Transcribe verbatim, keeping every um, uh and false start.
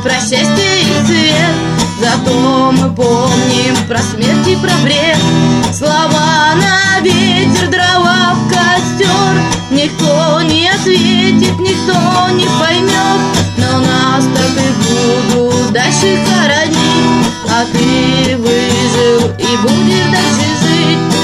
про счастье и свет. Зато мы помним про смерть и про бред. Слова на ветер, дрова в костер. Никто не ответит, никто не поймет, но нас так и будут дальше хоронить. А ты выжил и будешь дальше жить.